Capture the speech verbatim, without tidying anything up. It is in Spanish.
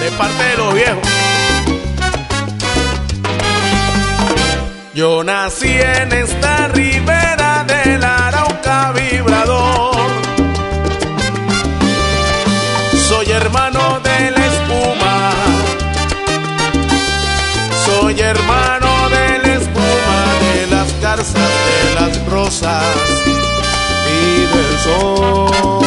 de parte de los viejos. Yo nací en esta ribera del Arauca vibrador. Soy hermano de la espuma, soy hermano de la espuma, de las garzas, de las rosas y del sol.